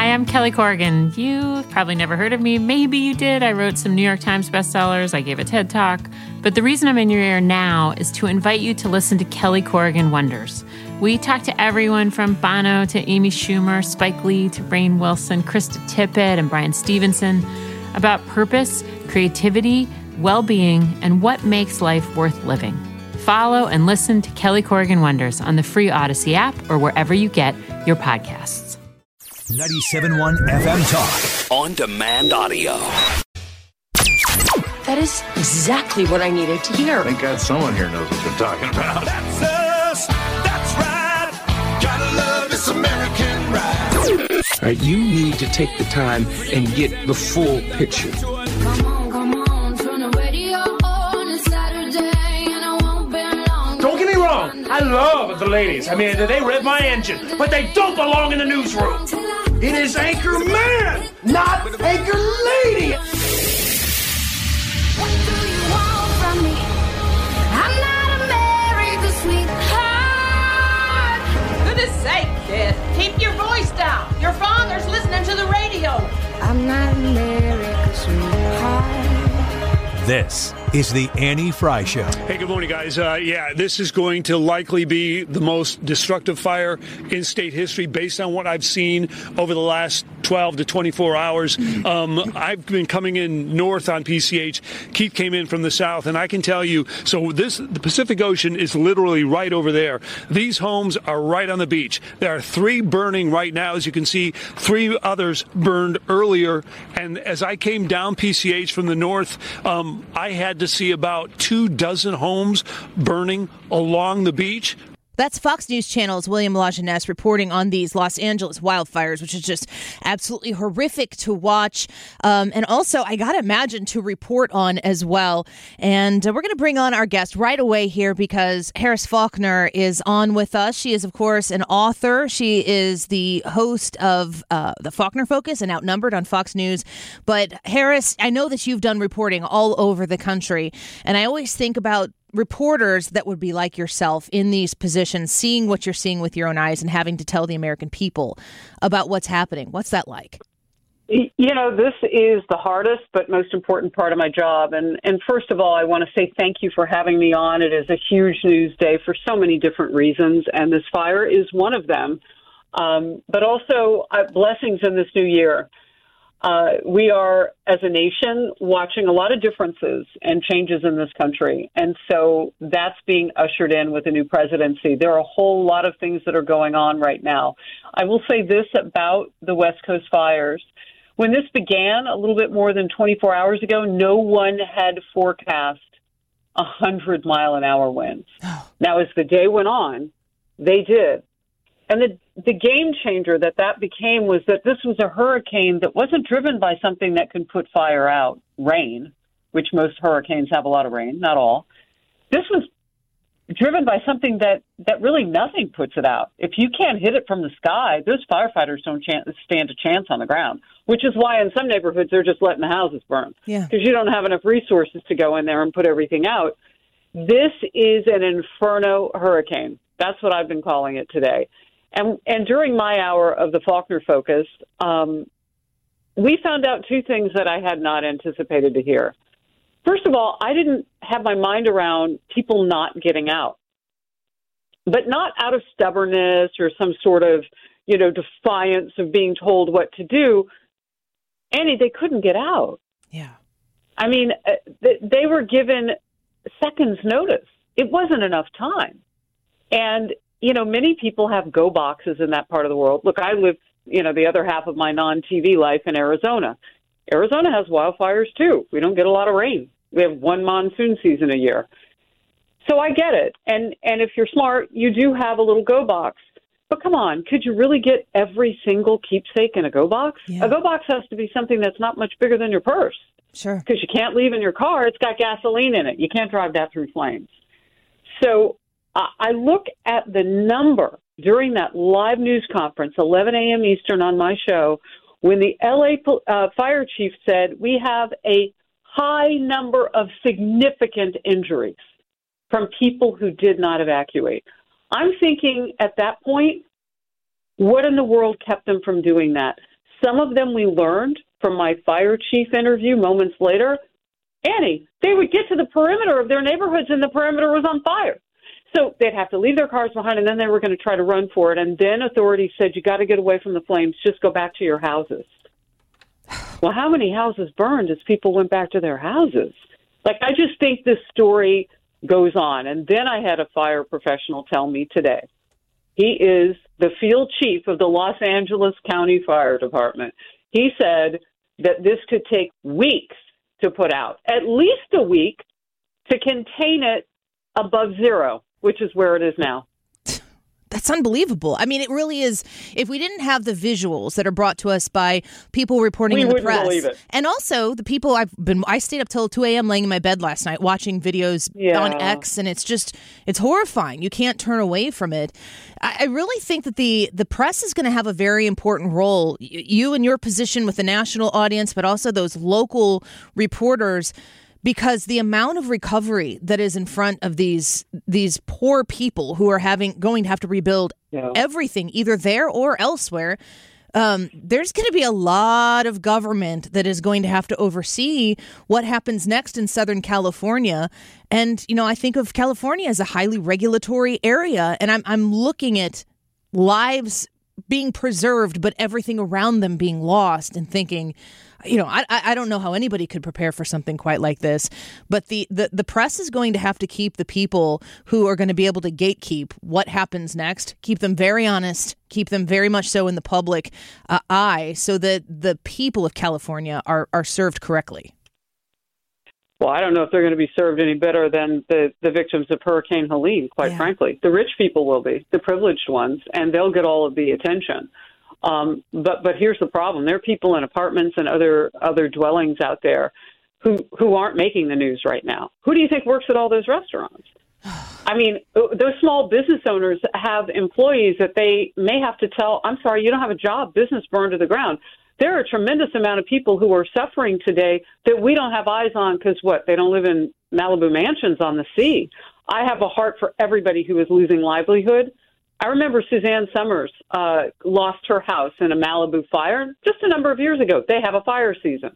Hi, I'm Kelly Corrigan. You've probably never heard of me. Maybe you did. I wrote some New York Times bestsellers. I gave a TED Talk. But the reason I'm in your ear now is to invite you to listen to Kelly Corrigan Wonders. We talk to everyone from Bono to Amy Schumer, Spike Lee to Rainn Wilson, Krista Tippett, and Brian Stevenson about purpose, creativity, well-being, and what makes life worth living. Follow and listen to Kelly Corrigan Wonders on the free Odyssey app or wherever you get your podcasts. 97.1 FM Talk. On demand audio. That is exactly what I needed to hear. Thank God someone here knows what they're talking about. That's us. That's right. Gotta love this American ride. All right, you need to take the time and get the full picture. Come on, turn the radio on. It's Saturday and I won't be long. Don't get me wrong, I love the ladies. I mean, they rev my engine, but they don't belong in the newsroom. It is Anchor Man, not Anchor Lady. What do you want from me? I'm not America's sweetheart. Goodness sake, kid. Keep your voice down. Your father's listening to the radio. I'm not America's sweetheart. This is the Annie Fry Show. Hey, good morning, guys. This is going to likely be the most destructive fire in state history based on what I've seen over the last 12 to 24 hours. I've been coming in north on PCH. Keith came in from the south, and I can tell you, the Pacific Ocean is literally right over there. These homes are right on the beach. There are 3 burning right now. As you can see, 3 others burned earlier. And as I came down PCH from the north, I had to see about 24 homes burning along the beach. That's Fox News Channel's William Lajeunesse reporting on these Los Angeles wildfires, which is just absolutely horrific to watch. And also, I got to imagine, to report on as well. And we're going to bring on our guest right away here because Harris Faulkner is on with us. She is, of course, an author. She is the host of the Faulkner Focus and Outnumbered on Fox News. But Harris, I know that you've done reporting all over the country. And I always think about reporters that would be like yourself in these positions, seeing what you're seeing with your own eyes and having to tell the American people about what's happening. What's that like? You know, this is the hardest but most important part of my job. And first of all, I want to say thank you for having me on. It is a huge news day for so many different reasons, and this fire is one of them. But also blessings in this new year. We are, as a nation, watching a lot of differences and changes in this country. And so that's being ushered in with the new presidency. There are a whole lot of things that are going on right now. I will say this about the West Coast fires. When this began a little bit more than 24 hours ago, no one had forecast 100-mile-an-hour winds. Now, as the day went on, they did. And the game changer that became was that this was a hurricane that wasn't driven by something that can put fire out, rain, which most hurricanes have a lot of rain, not all. This was driven by something that really nothing puts it out. If you can't hit it from the sky, those firefighters don't stand a chance on the ground, which is why in some neighborhoods they're just letting the houses burn because you don't have enough resources to go in there and put everything out. This is an inferno hurricane. That's what I've been calling it today. And during my hour of the Faulkner Focus, we found out 2 things that I had not anticipated to hear. First of all, I didn't have my mind around people not getting out, but not out of stubbornness or some sort of, defiance of being told what to do. Annie, they couldn't get out. Yeah. I mean, they were given seconds notice. It wasn't enough time. And many people have go boxes in that part of the world. Look, I live, the other half of my non-TV life in Arizona. Arizona has wildfires, too. We don't get a lot of rain. We have one monsoon season a year. So I get it. And if you're smart, you do have a little go box. But come on, could you really get every single keepsake in a go box? Yeah. A go box has to be something that's not much bigger than your purse. Sure. Because you can't leave in your car. It's got gasoline in it. You can't drive that through flames. So I look at the number during that live news conference, 11 a.m. Eastern on my show, when the L.A. fire chief said we have a high number of significant injuries from people who did not evacuate. I'm thinking at that point, what in the world kept them from doing that? some of them we learned from my fire chief interview moments later, Annie, they would get to the perimeter of their neighborhoods and the perimeter was on fire. So they'd have to leave their cars behind, and then they were going to try to run for it. And then authorities said, you got to get away from the flames. Just go back to your houses. Well, how many houses burned as people went back to their houses? Like, I just think this story goes on. And then I had a fire professional tell me today, he is the field chief of the Los Angeles County Fire Department. He said that this could take weeks to put out, at least a week to contain it above zero, which is where it is now. That's unbelievable. I mean, it really is. If we didn't have the visuals that are brought to us by people reporting in the press, believe it. And also the people I stayed up till 2 a.m. laying in my bed last night watching videos on X, and it's horrifying. You can't turn away from it. I really think that the press is going to have a very important role. You in your position with the national audience, but also those local reporters, because the amount of recovery that is in front of these poor people who are going to have to rebuild everything, either there or elsewhere, there's going to be a lot of government that is going to have to oversee what happens next in Southern California. And, I think of California as a highly regulatory area, and I'm looking at lives being preserved, but everything around them being lost, and thinking, I don't know how anybody could prepare for something quite like this, but the press is going to have to keep the people who are going to be able to gatekeep what happens next, keep them very honest, keep them very much so in the public eye, so that the people of California are served correctly. Well, I don't know if they're going to be served any better than the victims of Hurricane Helene, quite frankly. The rich people will be, the privileged ones, and they'll get all of the attention. But here's the problem. There are people in apartments and other dwellings out there who aren't making the news right now. Who do you think works at all those restaurants? I mean, those small business owners have employees that they may have to tell, I'm sorry, you don't have a job, business burned to the ground. There are a tremendous amount of people who are suffering today that we don't have eyes on because, they don't live in Malibu mansions on the sea. I have a heart for everybody who is losing livelihood. I remember Suzanne Summers lost her house in a Malibu fire just a number of years ago. They have a fire season.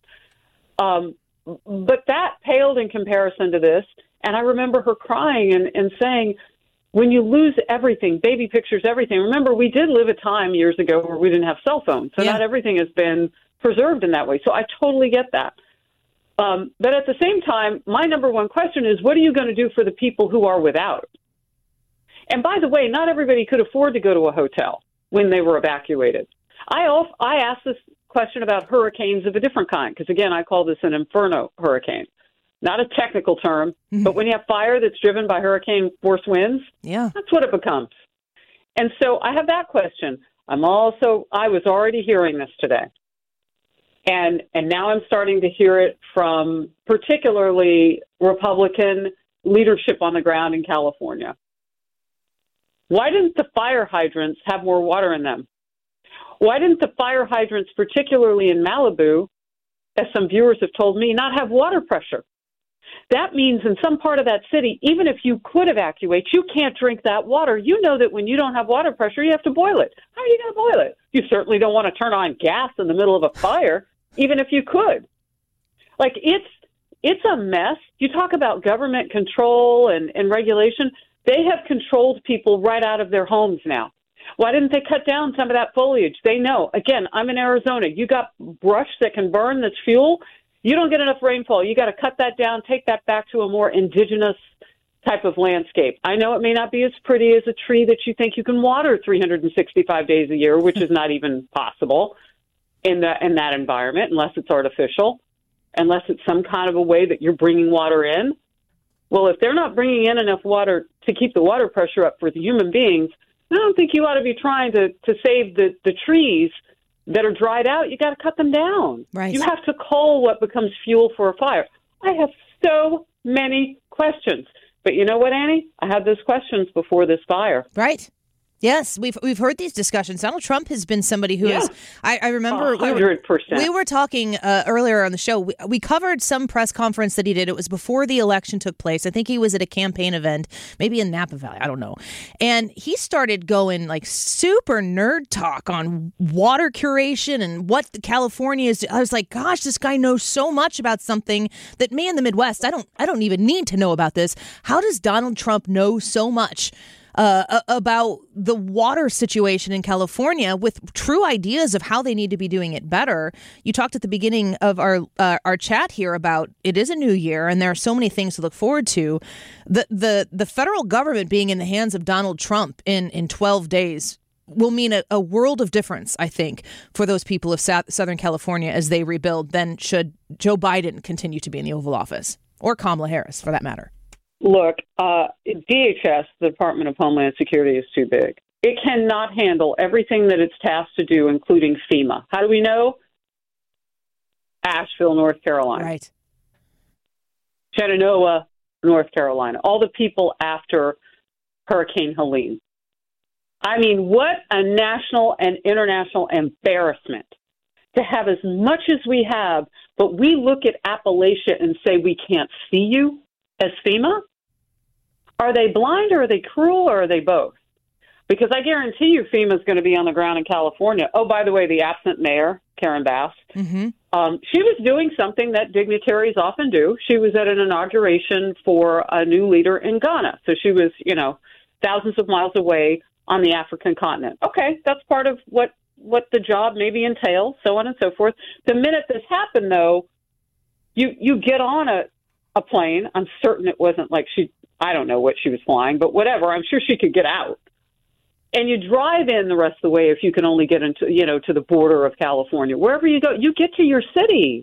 But that paled in comparison to this. And I remember her crying and saying, when you lose everything, baby pictures, everything. Remember, we did live a time years ago where we didn't have cell phones. So not everything has been preserved in that way. So I totally get that. But at the same time, my number one question is, what are you going to do for the people who are without? And by the way, not everybody could afford to go to a hotel when they were evacuated. I asked this question about hurricanes of a different kind, because, again, I call this an inferno hurricane. Not a technical term, but when you have fire that's driven by hurricane force winds, that's what it becomes. And so I have that question. I was already hearing this today. And now I'm starting to hear it from particularly Republican leadership on the ground in California. Why didn't the fire hydrants have more water in them? Why didn't the fire hydrants, particularly in Malibu, as some viewers have told me, not have water pressure? That means in some part of that city, even if you could evacuate, you can't drink that water. You know that when you don't have water pressure, you have to boil it. How are you going to boil it? You certainly don't want to turn on gas in the middle of a fire, even if you could. Like, it's a mess. You talk about government control and regulation. They have controlled people right out of their homes now. Why didn't they cut down some of that foliage? They know. Again, I'm in Arizona. You got brush that can burn that's fuel. You don't get enough rainfall. You got to cut that down, take that back to a more indigenous type of landscape. I know it may not be as pretty as a tree that you think you can water 365 days a year, which is not even possible in that environment unless it's artificial, unless it's some kind of a way that you're bringing water in. Well, if they're not bringing in enough water to keep the water pressure up for the human beings, I don't think you ought to be trying to save the trees that are dried out. You got to cut them down. Right. You have to cull what becomes fuel for a fire. I have so many questions. But you know what, Annie? I had those questions before this fire. Right. Yes, we've heard these discussions. Donald Trump has been somebody who is. I remember 100%. We were talking earlier on the show. We covered some press conference that he did. It was before the election took place. I think he was at a campaign event, maybe in Napa Valley. I don't know. And he started going like super nerd talk on water curation and what California is. I was like, gosh, this guy knows so much about something that me in the Midwest, I don't even need to know about this. How does Donald Trump know so much about the water situation in California with true ideas of how they need to be doing it better? You talked at the beginning of our chat here about it is a new year and there are so many things to look forward to. The federal government being in the hands of Donald Trump in 12 days will mean a world of difference, I think, for those people of Southern California as they rebuild than should Joe Biden continue to be in the Oval Office, or Kamala Harris, for that matter. Look, DHS, the Department of Homeland Security, is too big. It cannot handle everything that it's tasked to do, including FEMA. How do we know? Asheville, North Carolina. Right. Shenandoah, North Carolina. All the people after Hurricane Helene. I mean, what a national and international embarrassment to have as much as we have, but we look at Appalachia and say we can't see you as FEMA? Are they blind or are they cruel or are they both? Because I guarantee you FEMA's going to be on the ground in California. Oh, by the way, the absent mayor, Karen Bass, she was doing something that dignitaries often do. She was at an inauguration for a new leader in Ghana. So she was, thousands of miles away on the African continent. Okay, that's part of what the job maybe entails, so on and so forth. The minute this happened, though, you get on a plane. I'm certain it wasn't like I don't know what she was flying, but whatever. I'm sure she could get out. And you drive in the rest of the way if you can only get into, to the border of California. Wherever you go, you get to your city.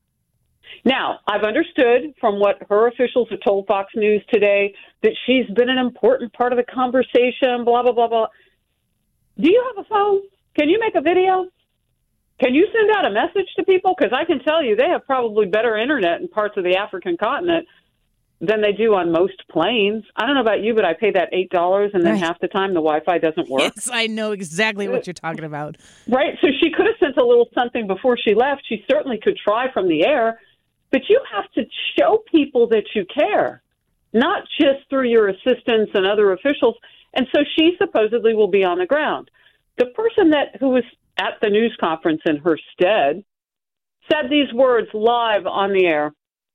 Now, I've understood from what her officials have told Fox News today that she's been an important part of the conversation, blah, blah, blah, blah. Do you have a phone? Can you make a video? Can you send out a message to people? Because I can tell you they have probably better internet in parts of the African continent than they do on most planes. I don't know about you, but I pay that $8 and then half the time the Wi-Fi doesn't work. Yes, I know exactly what you're talking about. Right. So she could have sent a little something before she left. She certainly could try from the air, but you have to show people that you care, not just through your assistants and other officials. And so she supposedly will be on the ground. The person who was at the news conference in her stead said these words live on the air.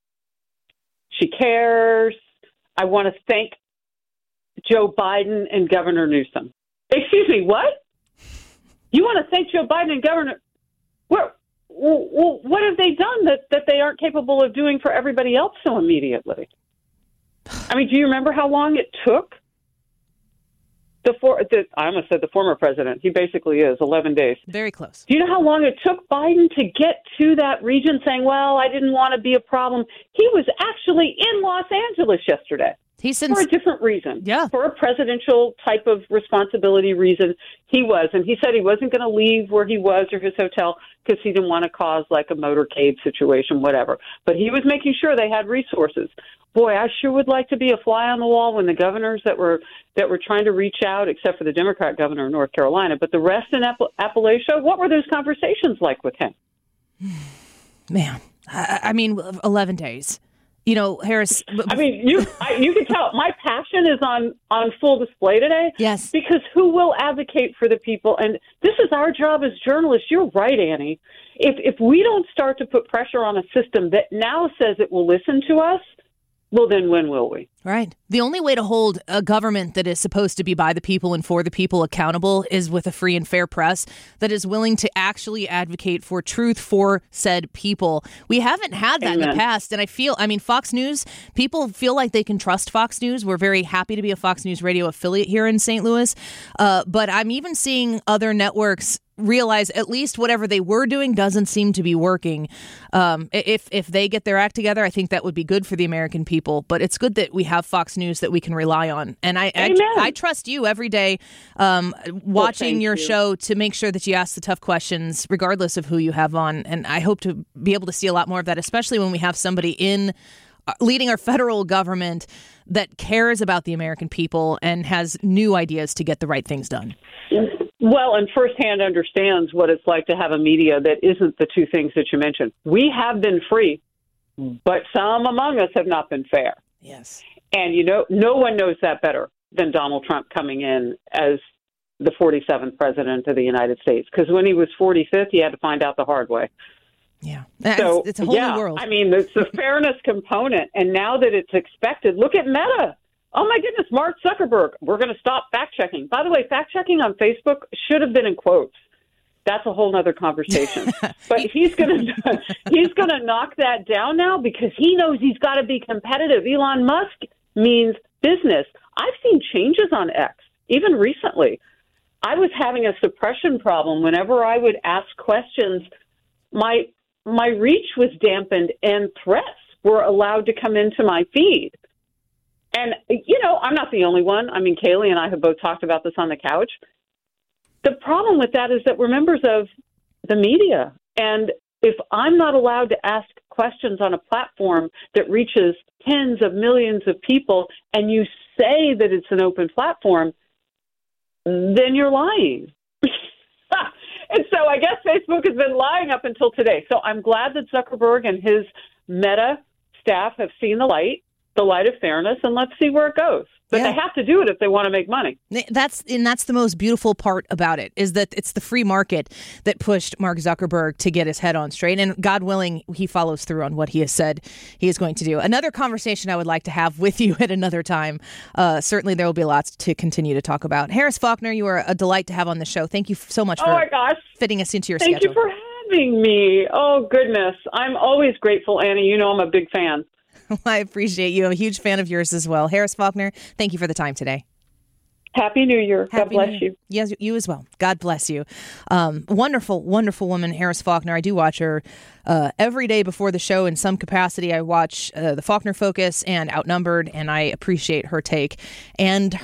She cares. I want to thank Joe Biden and Governor Newsom. Excuse me, what? You want to thank Joe Biden and Governor? What have they done that they aren't capable of doing for everybody else so immediately? I mean, do you remember how long it took? I almost said the former president. He basically is 11 days. Very close. Do you know how long it took Biden to get to that region saying, well, I didn't want to be a problem? He was actually in Los Angeles yesterday. For a different reason. Yeah. For a presidential type of responsibility reason, he was. And he said he wasn't going to leave where he was or his hotel because he didn't want to cause like a motorcade situation, whatever. But he was making sure they had resources. Boy, I sure would like to be a fly on the wall when the governors that were trying to reach out, except for the Democrat governor of North Carolina, but the rest in Appalachia, what were those conversations like with him? Man, I mean, 11 days. Harris. I mean, you can tell my passion is on full display today. Yes. Because who will advocate for the people? And this is our job as journalists. You're right, Annie. If we don't start to put pressure on a system that now says it will listen to us, well, then when will we? Right. The only way to hold a government that is supposed to be by the people and for the people accountable is with a free and fair press that is willing to actually advocate for truth for said people. We haven't had that in the past. And Fox News, people feel like they can trust Fox News. We're very happy to be a Fox News radio affiliate here in St. Louis. But I'm even seeing other networks realize at least whatever they were doing doesn't seem to be working. If they get their act together, I think that would be good for the American people. But it's good that we have Fox News that we can rely on. And I trust you every day watching your show to make sure that you ask the tough questions, regardless of who you have on. And I hope to be able to see a lot more of that, especially when we have somebody in leading our federal government that cares about the American people and has new ideas to get the right things done. Well, and firsthand understands what it's like to have a media that isn't the two things that you mentioned. We have been free, but some among us have not been fair. Yes. And, no one knows that better than Donald Trump coming in as the 47th president of the United States. Because when he was 45th, he had to find out the hard way. Yeah. So, it's a whole new world. I mean, it's the fairness component. And now that it's expected, look at Meta. Oh, my goodness, Mark Zuckerberg. We're going to stop fact-checking. By the way, fact-checking on Facebook should have been in quotes. That's a whole other conversation. But he's going to knock that down now because he knows he's got to be competitive. Elon Musk means business. I've seen changes on X, even recently. I was having a suppression problem whenever I would ask questions. My reach was dampened and threats were allowed to come into my feed. And, I'm not the only one. I mean, Kaylee and I have both talked about this on the couch. The problem with that is that we're members of the media. And if I'm not allowed to ask questions on a platform that reaches tens of millions of people and you say that it's an open platform, then you're lying. And so I guess Facebook has been lying up until today. So I'm glad that Zuckerberg and his Meta staff have seen the light of fairness, and let's see where it goes. But they have to do it if they want to make money. That's the most beautiful part about it, is that it's the free market that pushed Mark Zuckerberg to get his head on straight. And God willing, he follows through on what he has said he is going to do. Another conversation I would like to have with you at another time. Certainly there will be lots to continue to talk about. Harris Faulkner, you are a delight to have on the show. Thank you so much for fitting us into your schedule. Thank you for having me. Oh, goodness. I'm always grateful, Annie. You know I'm a big fan. I appreciate you. I'm a huge fan of yours as well. Harris Faulkner, thank you for the time today. Happy New Year. God bless you. Yes, you as well. God bless you. Wonderful, wonderful woman, Harris Faulkner. I do watch her every day before the show in some capacity. I watch the Faulkner Focus and Outnumbered, and I appreciate her take and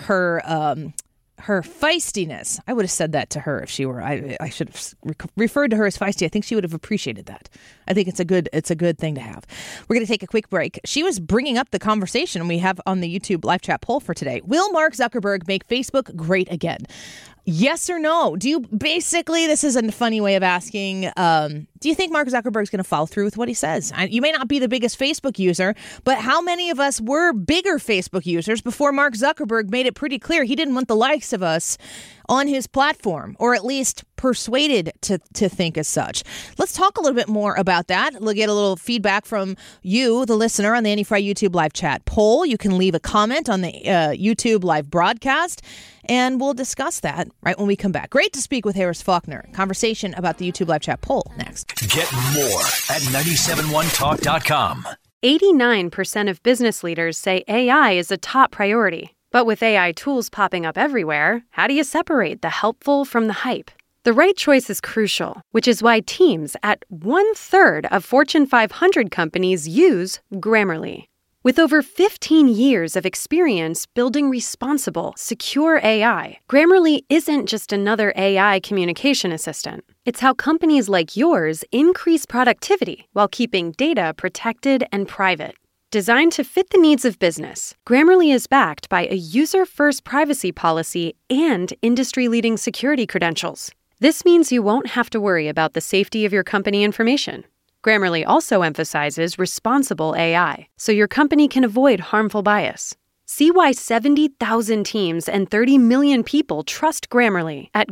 her feistiness. I would have said that to her if she were. I should have referred to her as feisty. I think she would have appreciated that. I think it's a good thing to have. We're going to take a quick break. She was bringing up the conversation we have on the YouTube live chat poll for today. Will Mark Zuckerberg make Facebook great again? Yes or no? This is a funny way of asking, do you think Mark Zuckerberg's going to follow through with what he says? You may not be the biggest Facebook user, but how many of us were bigger Facebook users before Mark Zuckerberg made it pretty clear he didn't want the likes of us on his platform, or at least persuaded to think as such? Let's talk a little bit more about that. We'll get a little feedback from you, the listener, on the Annie Frey YouTube live chat poll. You can leave a comment on the YouTube live broadcast, and we'll discuss that right when we come back. Great to speak with Harris Faulkner. Conversation about the YouTube live chat poll next. Get more at 971talk.com. 89% of business leaders say AI is a top priority. But with AI tools popping up everywhere, how do you separate the helpful from the hype? The right choice is crucial, which is why teams at 1/3 of Fortune 500 companies use Grammarly. With over 15 years of experience building responsible, secure AI, Grammarly isn't just another AI communication assistant. It's how companies like yours increase productivity while keeping data protected and private. Designed to fit the needs of business, Grammarly is backed by a user-first privacy policy and industry-leading security credentials. This means you won't have to worry about the safety of your company information. Grammarly also emphasizes responsible AI, so your company can avoid harmful bias. See why 70,000 teams and 30 million people trust Grammarly at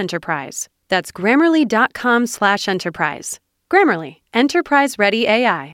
Grammarly.com/enterprise. That's Grammarly.com/enterprise. Grammarly, enterprise-ready AI.